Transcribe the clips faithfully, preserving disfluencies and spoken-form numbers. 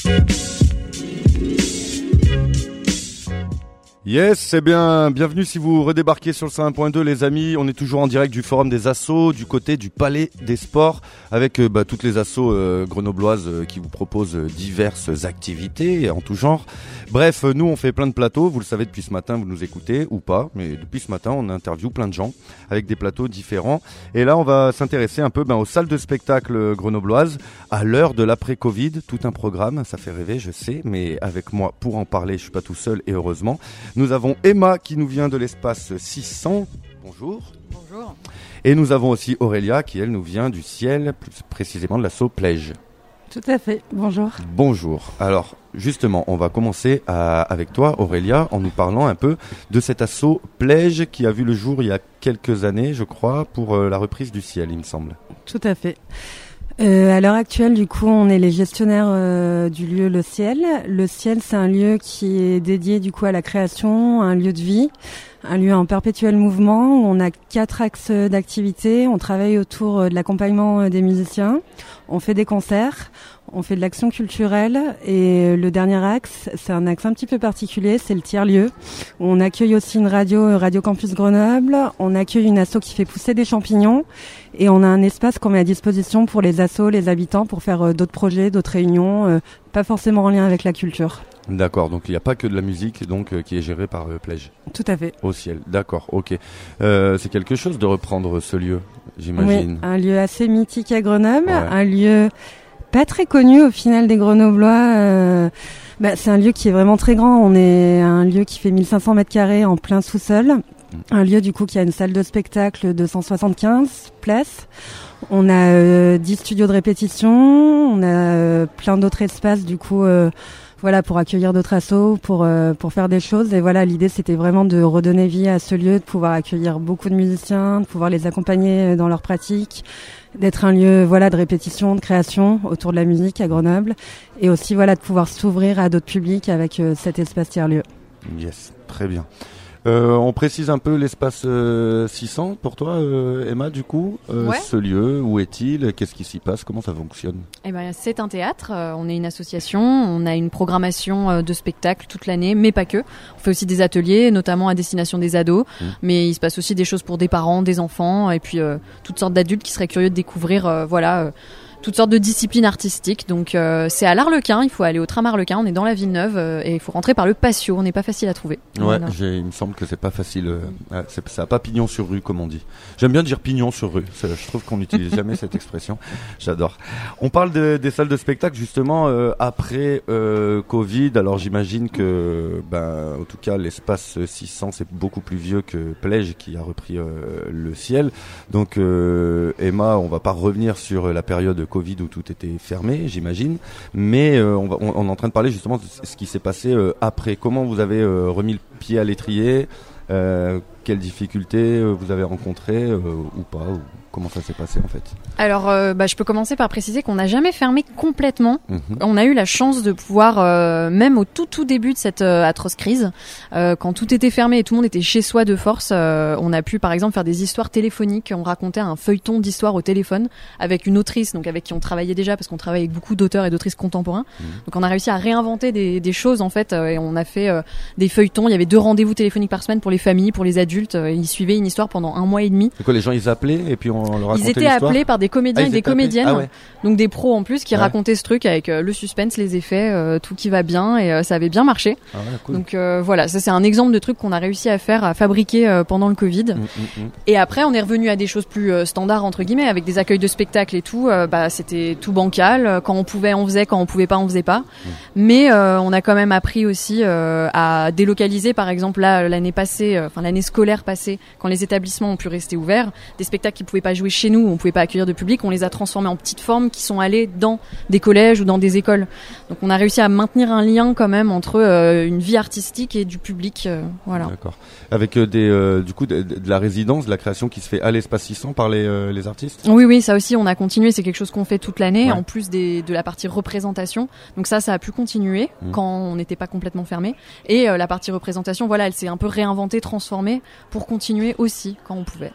Yes, c'est bien. Bienvenue si vous redébarquez sur le cent un point deux, les amis. On est toujours en direct du Forum des Assos, du côté du Palais des Sports, avec euh, bah, toutes les assos euh, grenobloises euh, qui vous proposent euh, diverses activités en tout genre. Bref, euh, nous on fait plein de plateaux. Vous le savez depuis ce matin, vous nous écoutez ou pas, mais depuis ce matin on interviewe plein de gens avec des plateaux différents. Et là on va s'intéresser un peu ben, aux salles de spectacle grenobloises à l'heure de l'après-Covid. Tout un programme, ça fait rêver, je sais, mais avec moi pour en parler, je suis pas tout seul et heureusement. Nous avons Emma qui nous vient de l'espace six cents. Bonjour. Bonjour. Et nous avons aussi Aurélia qui, elle, nous vient du ciel, plus précisément de l'asso Plège. Tout à fait. Bonjour. Bonjour. Alors, justement, on va commencer à, avec toi, Aurélia, en nous parlant un peu de cet asso Plège qui a vu le jour il y a quelques années, je crois, pour euh, la reprise du ciel, il me semble. Tout à fait. Euh, à l'heure actuelle, du coup, on est les gestionnaires euh, du lieu Le Ciel. Le Ciel, c'est un lieu qui est dédié du coup à la création, un lieu de vie, un lieu en perpétuel mouvement où on a quatre axes d'activité. On travaille autour de l'accompagnement des musiciens, on fait des concerts, on fait de l'action culturelle et le dernier axe, c'est un axe un petit peu particulier, c'est le tiers-lieu. On accueille aussi une radio, Radio Campus Grenoble, on accueille une asso qui fait pousser des champignons et on a un espace qu'on met à disposition pour les assos, les habitants pour faire d'autres projets, d'autres réunions, euh, pas forcément en lien avec la culture. D'accord, donc il n'y a pas que de la musique donc euh, qui est gérée par euh, Plège. Tout à fait. Au ciel, d'accord, ok. Euh, c'est quelque chose de reprendre ce lieu, j'imagine. Oui, un lieu assez mythique à Grenoble, ouais. un lieu pas très connu au final des Grenoblois. Euh, bah, c'est un lieu qui est vraiment très grand. On est un lieu qui fait mille cinq cents mètres carrés en plein sous-sol. Mmh. Un lieu du coup qui a une salle de spectacle de cent soixante-quinze places. On a euh, dix studios de répétition. On a euh, plein d'autres espaces du coup. Euh, Voilà, pour accueillir d'autres assos, pour euh, pour faire des choses. Et voilà, l'idée c'était vraiment de redonner vie à ce lieu, de pouvoir accueillir beaucoup de musiciens, de pouvoir les accompagner dans leur pratique, d'être un lieu voilà de répétition, de création autour de la musique à Grenoble, et aussi voilà de pouvoir s'ouvrir à d'autres publics avec euh, cet espace tiers-lieu. Yes, très bien. Euh, on précise un peu l'espace euh, six cents pour toi, euh, Emma, du coup. Euh, ouais. Ce lieu, où est-il? Qu'est-ce qui s'y passe? Comment ça fonctionne? Eh ben, c'est un théâtre. Euh, on est une association. On a une programmation euh, de spectacles toute l'année, mais pas que. On fait aussi des ateliers, notamment à destination des ados. Mmh. Mais il se passe aussi des choses pour des parents, des enfants, et puis euh, toutes sortes d'adultes qui seraient curieux de découvrir, euh, voilà. Euh, toutes sortes de disciplines artistiques. Donc euh, c'est à l'Arlequin, il faut aller au tram Arlequin, on est dans la Villeneuve euh, et il faut rentrer par le patio, on n'est pas facile à trouver. Ouais, voilà. j'ai, il me semble que c'est pas facile, euh, c'est, ça a pas pignon sur rue comme on dit. J'aime bien dire pignon sur rue, c'est, je trouve qu'on n'utilise jamais cette expression, j'adore. On parle de, des salles de spectacle justement euh, après euh, Covid, alors j'imagine que, ben, en tout cas l'espace six cents c'est beaucoup plus vieux que Plège qui a repris euh, le ciel. Donc euh, Emma, on va pas revenir sur la période Covid où tout était fermé, j'imagine, mais euh, on, va, on, on est en train de parler justement de ce qui s'est passé euh, après. Comment vous avez euh, remis le pied à l'étrier, euh, quelles difficultés euh, vous avez rencontrées euh, ou pas, ou comment ça s'est passé en fait? Alors, euh, bah, je peux commencer par préciser qu'on n'a jamais fermé complètement. Mmh. On a eu la chance de pouvoir, euh, même au tout tout début de cette euh, atroce crise, euh, quand tout était fermé et tout le monde était chez soi de force, euh, on a pu par exemple faire des histoires téléphoniques. On racontait un feuilleton d'histoires au téléphone avec une autrice, donc avec qui on travaillait déjà parce qu'on travaille avec beaucoup d'auteurs et d'autrices contemporains. Mmh. Donc on a réussi à réinventer des, des choses en fait, euh, et on a fait euh, des feuilletons. Il y avait deux rendez-vous téléphoniques par semaine pour les familles, pour les adultes. Euh, ils suivaient une histoire pendant un mois et demi. C'est quoi, les gens ils appelaient et puis on leur racontait Ils étaient l'histoire? appelés par des comédiens ah, et des comédiennes, ah, ouais. donc des pros en plus, qui ouais. racontaient ce truc avec euh, le suspense, les effets, euh, tout qui va bien, et euh, ça avait bien marché. Ah, ouais, cool. Donc euh, voilà, ça c'est un exemple de truc qu'on a réussi à faire, à fabriquer euh, pendant le Covid. Mmh, mmh, mmh. Et après, on est revenu à des choses plus euh, standards entre guillemets, avec des accueils de spectacles et tout. Euh, bah c'était tout bancal. Quand on pouvait, on faisait. Quand on pouvait pas, on faisait pas. Mmh. Mais euh, on a quand même appris aussi euh, à délocaliser. Par exemple, là l'année passée, enfin euh, l'année scolaire passée, quand les établissements ont pu rester ouverts, des spectacles qui pouvaient pas jouer chez nous, on pouvait pas accueillir de public, on les a transformés en petites formes qui sont allées dans des collèges ou dans des écoles. Donc on a réussi à maintenir un lien quand même entre euh, une vie artistique et du public, euh, voilà. D'accord. Avec euh, des euh, du coup de, de la résidence, de la création qui se fait à l'espace six cents par les euh, les artistes. Oui oui, ça aussi on a continué, c'est quelque chose qu'on fait toute l'année, ouais. En plus des de la partie représentation. Donc ça ça a pu continuer mmh. quand on n'était pas complètement fermé, et euh, la partie représentation, voilà, elle s'est un peu réinventée, transformée pour continuer aussi quand on pouvait.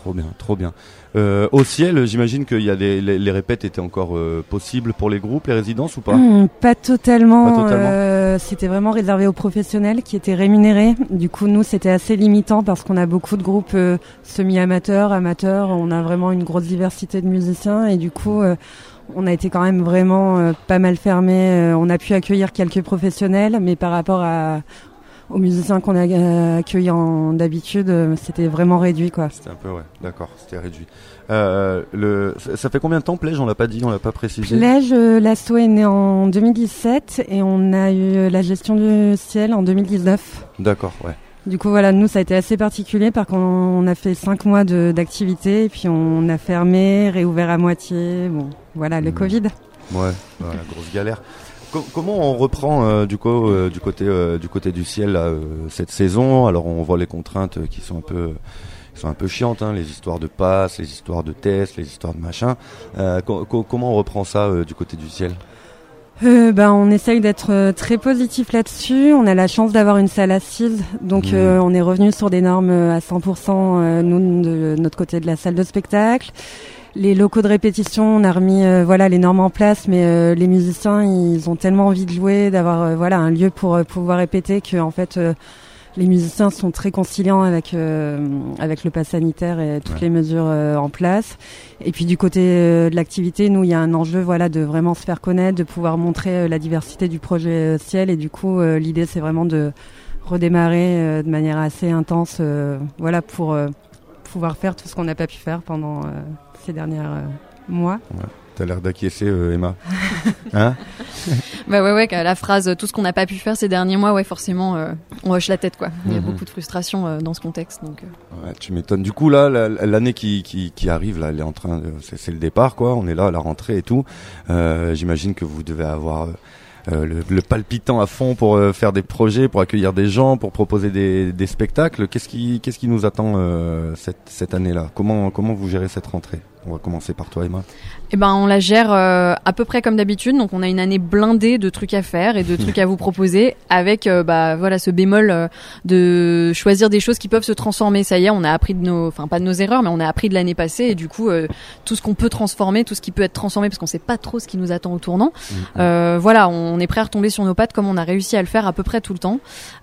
Trop bien, trop bien. Euh, au ciel, j'imagine qu'il y a des, les, les répètes étaient encore euh, possibles pour les groupes, les résidences ou pas? Mmh, Pas totalement. Pas totalement. Euh, c'était vraiment réservé aux professionnels qui étaient rémunérés. Du coup, nous, c'était assez limitant parce qu'on a beaucoup de groupes euh, semi-amateurs, amateurs. On a vraiment une grosse diversité de musiciens et du coup, euh, on a été quand même vraiment euh, pas mal fermé. Euh, on a pu accueillir quelques professionnels, mais par rapport à aux musiciens qu'on a euh, accueillis en d'habitude, euh, c'était vraiment réduit, quoi. C'était un peu, ouais, d'accord, c'était réduit. Euh, le, ça fait combien de temps Plège? On l'a pas dit, on l'a pas précisé. Plège, euh, l'asso est né en deux mille dix-sept et on a eu la gestion du ciel en deux mille dix-neuf. D'accord, ouais. Du coup, voilà, nous, ça a été assez particulier parce qu'on a fait cinq mois de, d'activité et puis on a fermé, réouvert à moitié. Bon, voilà, le mmh. Covid. Ouais, voilà, grosse galère. Comment on reprend euh, du, co- euh, du côté euh, du côté du ciel là, euh, cette saison? Alors on voit les contraintes qui sont un peu qui sont un peu chiantes, hein, les histoires de passes, les histoires de tests, les histoires de machin. Euh, co- co- comment on reprend ça euh, du côté du ciel? Euh, ben, on essaye d'être euh, très positif là-dessus. On a la chance d'avoir une salle assise, donc mmh. euh, on est revenu sur des normes à cent pour cent euh, nous de notre côté de la salle de spectacle. Les locaux de répétition, on a remis euh, voilà les normes en place, mais euh, les musiciens ils ont tellement envie de jouer, d'avoir euh, voilà un lieu pour euh, pouvoir répéter que en fait euh, les musiciens sont très conciliants avec euh, avec le pass sanitaire et toutes ouais. les mesures euh, en place. Et puis du côté euh, de l'activité, nous il y a un enjeu voilà de vraiment se faire connaître, de pouvoir montrer euh, la diversité du projet euh, Ciel et du coup euh, l'idée c'est vraiment de redémarrer euh, de manière assez intense euh, voilà pour euh, pouvoir faire tout ce qu'on n'a pas pu faire pendant euh, ces derniers euh, mois. Ouais. T'as l'air d'acquiescer, euh, Emma. Hein? Bah ouais, ouais, la phrase tout ce qu'on n'a pas pu faire ces derniers mois, ouais, forcément, euh, on hoche la tête, quoi. Il y a mm-hmm. beaucoup de frustration euh, dans ce contexte, donc. Euh... Ouais, tu m'étonnes. Du coup, là, la, l'année qui, qui, qui arrive, là, elle est en train, de, c'est, c'est le départ, quoi. On est là à la rentrée et tout. Euh, j'imagine que vous devez avoir. Euh, le, le palpitant à fond pour euh, faire des projets, pour accueillir des gens, pour proposer des, des spectacles. Qu'est-ce qui, qu'est-ce qui nous attend euh, cette, cette année-là? Comment, comment vous gérez cette rentrée? On va commencer par toi, Emma. Eh ben, on la gère euh, à peu près comme d'habitude. Donc, on a une année blindée de trucs à faire et de trucs à vous proposer, avec euh, bah voilà ce bémol euh, de choisir des choses qui peuvent se transformer. Ça y est, on a appris de nos, enfin pas de nos erreurs, mais on a appris de l'année passée et du coup euh, tout ce qu'on peut transformer, tout ce qui peut être transformé, parce qu'on sait pas trop ce qui nous attend au tournant. Mmh. Euh, voilà, on est prêt à retomber sur nos pattes comme on a réussi à le faire à peu près tout le temps.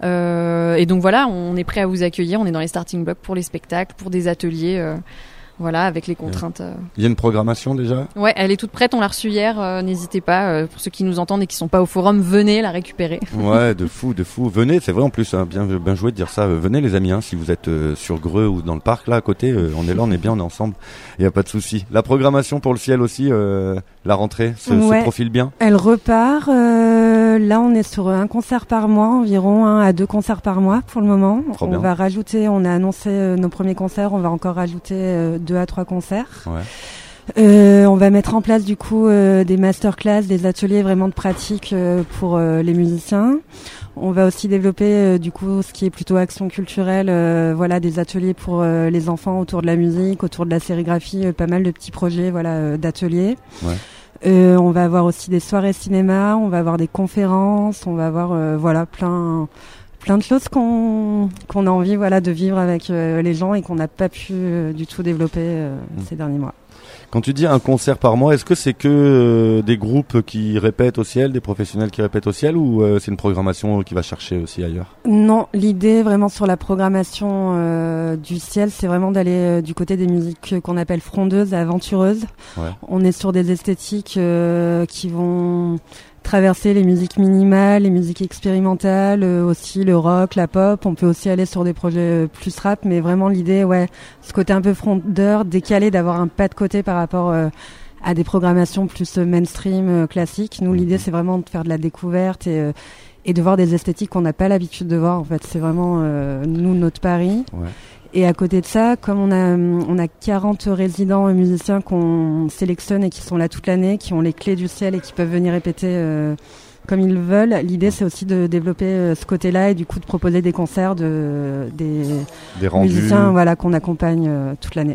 Euh, et donc voilà, on est prêt à vous accueillir. On est dans les starting blocks pour les spectacles, pour des ateliers. Euh, Voilà, avec les contraintes. Euh... Il y a une programmation déjà? Ouais, elle est toute prête, on l'a reçue hier, euh, n'hésitez pas, euh, pour ceux qui nous entendent et qui sont pas au forum, venez la récupérer. Ouais, de fou, de fou. Venez, c'est vrai en plus, hein, bien, bien joué de dire ça. Venez les amis, hein, si vous êtes euh, sur Greux ou dans le parc là à côté, euh, on est là, on est bien, on est ensemble, il y a pas de souci. La programmation pour le ciel aussi, euh, la rentrée se, ouais, se profile bien? Elle repart, euh, là on est sur un concert par mois, environ un à deux concerts par mois pour le moment. Trop on bien. va rajouter, on a annoncé euh, nos premiers concerts, on va encore rajouter euh, deux à trois concerts. Ouais. Euh, on va mettre en place du coup euh, des masterclass, des ateliers vraiment de pratique euh, pour euh, les musiciens. On va aussi développer euh, du coup ce qui est plutôt action culturelle, euh, voilà des ateliers pour euh, les enfants autour de la musique, autour de la sérigraphie, euh, pas mal de petits projets voilà euh, d'ateliers. Ouais. Euh, on va avoir aussi des soirées cinéma, on va avoir des conférences, on va avoir euh, voilà plein plein de choses qu'on qu'on a envie voilà de vivre avec euh, les gens et qu'on n'a pas pu euh, du tout développer euh, mmh. ces derniers mois. Quand tu dis un concert par mois, est-ce que c'est que euh, des groupes qui répètent au ciel, des professionnels qui répètent au ciel, ou euh, c'est une programmation qui va chercher aussi ailleurs? Non, l'idée vraiment sur la programmation euh, du ciel, c'est vraiment d'aller euh, du côté des musiques qu'on appelle frondeuses et aventureuses. Ouais. On est sur des esthétiques euh, qui vont traverser les musiques minimales, les musiques expérimentales, euh, aussi le rock, la pop. On peut aussi aller sur des projets euh, plus rap, mais vraiment l'idée, ouais, ce côté un peu frondeur, décalé, d'avoir un pas de côté par rapport euh, à des programmations plus euh, mainstream, euh, classiques. Nous, l'idée, c'est vraiment de faire de la découverte et euh, et de voir des esthétiques qu'on n'a pas l'habitude de voir. En fait, c'est vraiment euh, nous notre pari. Ouais. Et à côté de ça, comme on a on a quarante résidents musiciens qu'on sélectionne et qui sont là toute l'année, qui ont les clés du ciel et qui peuvent venir répéter euh, comme ils le veulent, l'idée c'est aussi de développer euh, ce côté-là et du coup de proposer des concerts de des, des rendus. musiciens voilà qu'on accompagne euh, toute l'année.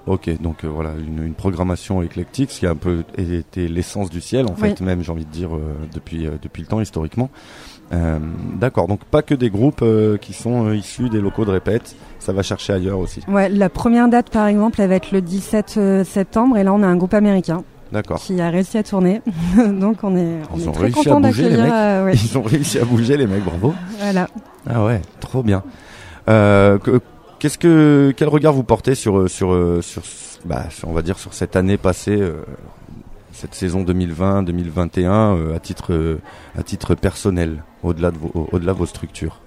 Ok, donc euh, voilà, une, une programmation éclectique, ce qui a un peu été l'essence du ciel, en oui. fait, même, j'ai envie de dire, euh, depuis, euh, depuis le temps, historiquement. Euh, d'accord, donc pas que des groupes euh, qui sont euh, issus des locaux de répète, ça va chercher ailleurs aussi. Ouais, la première date, par exemple, elle va être le dix-sept septembre, et là, on a un groupe américain. D'accord. Qui a réussi à tourner. Donc, on est, on Ils est ont très réussi content à bouger, les d'accueillir. mecs. Euh, ouais. Ils ont réussi à bouger, les mecs, bravo. Voilà. Ah ouais, trop bien. Euh, que, qu'est-ce que, quel regard vous portez sur, sur, sur, bah, on va dire sur cette année passée, euh, cette saison deux mille vingt deux mille vingt et un, euh, à titre, euh, à titre personnel, au-delà de vos, au-delà de vos structures?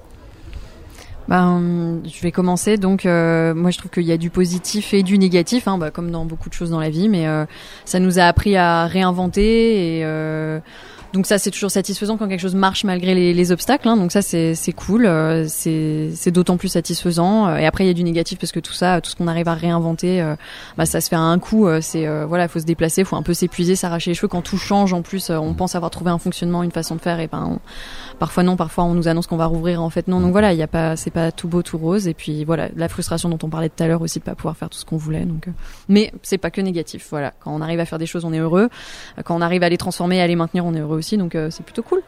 Ben, je vais commencer. Donc, euh, moi, je trouve qu'il y a du positif et du négatif, hein, bah, comme dans beaucoup de choses dans la vie. Mais euh, ça nous a appris à réinventer et euh, donc ça, c'est toujours satisfaisant quand quelque chose marche malgré les, les obstacles. Hein, donc ça, c'est, c'est cool. Euh, c'est, c'est d'autant plus satisfaisant. Et après, il y a du négatif parce que tout ça, tout ce qu'on arrive à réinventer, euh, bah, ça se fait à un coup. Euh, c'est euh, voilà, faut se déplacer, faut un peu s'épuiser, s'arracher les cheveux. Quand tout change, en plus, euh, on pense avoir trouvé un fonctionnement, une façon de faire, et ben, on, parfois non, parfois on nous annonce qu'on va rouvrir, en fait non. Donc voilà, il y a pas, c'est pas tout beau, tout rose. Et puis voilà, la frustration dont on parlait tout à l'heure aussi de pas pouvoir faire tout ce qu'on voulait. Donc, euh, mais c'est pas que négatif. Voilà, quand on arrive à faire des choses, on est heureux. Quand on arrive à les transformer, à les maintenir, on est heureux aussi. Donc euh, c'est plutôt cool.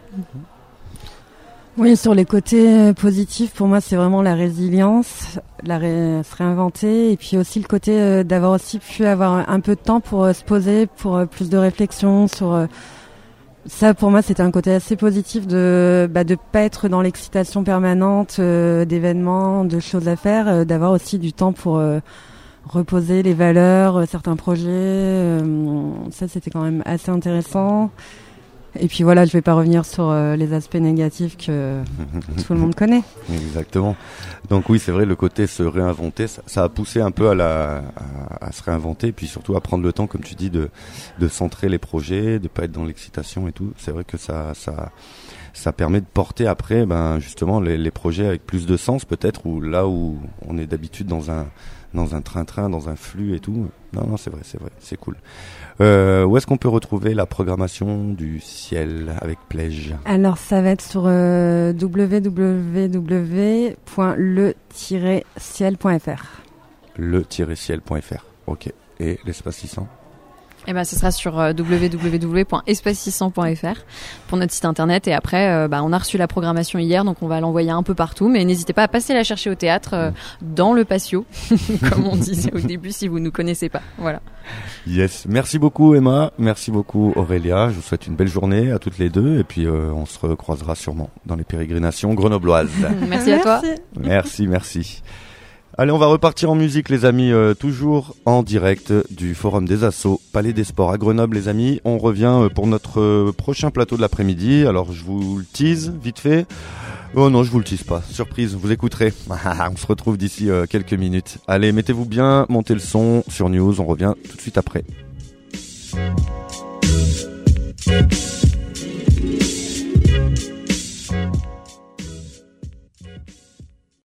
Oui, sur les côtés positifs, pour moi, c'est vraiment la résilience, la ré- se réinventer, et puis aussi le côté euh, d'avoir aussi pu avoir un peu de temps pour euh, se poser, pour euh, plus de réflexion sur euh, ça. Pour moi, c'était un côté assez positif de bah, de pas être dans l'excitation permanente euh, d'événements, de choses à faire, euh, d'avoir aussi du temps pour euh, reposer les valeurs, euh, certains projets. Euh, ça, c'était quand même assez intéressant. Et puis voilà, je vais pas revenir sur euh, les aspects négatifs que tout le monde connaît. Exactement. Donc oui, c'est vrai, le côté se réinventer, ça, ça a poussé un peu à, la, à, à se réinventer, et puis surtout à prendre le temps, comme tu dis, de, de centrer les projets, de pas être dans l'excitation et tout. C'est vrai que ça, ça, ça permet de porter après, ben justement, les, les projets avec plus de sens peut-être, ou là où on est d'habitude dans un dans un train-train, dans un flux et tout. Non, non, c'est vrai, c'est vrai, c'est cool. Euh, où est-ce qu'on peut retrouver la programmation du ciel avec Plège? Alors, ça va être sur euh, w w w point le tiret ciel point f r. le tiret ciel point f r. Ok. Et l'espace six cents? Eh ben, ce sera sur euh, w w w point espace six cents point f r pour notre site internet. Et après, euh, bah, on a reçu la programmation hier, donc on va l'envoyer un peu partout. Mais n'hésitez pas à passer la chercher au théâtre, euh, dans le patio, comme on disait au début, si vous ne nous connaissez pas. Voilà. Yes. Merci beaucoup, Emma. Merci beaucoup, Aurélia. Je vous souhaite une belle journée à toutes les deux. Et puis, euh, on se recroisera sûrement dans les pérégrinations grenobloises. Merci à toi. Merci, merci. Allez, on va repartir en musique, les amis, euh, toujours en direct du Forum des Assos, Palais des Sports à Grenoble, les amis. On revient euh, pour notre euh, prochain plateau de l'après-midi. Alors, je vous le tease, vite fait. Oh non, je vous le tease pas. Surprise, vous écouterez. On se retrouve d'ici euh, quelques minutes. Allez, mettez-vous bien, montez le son sur News. On revient tout de suite après.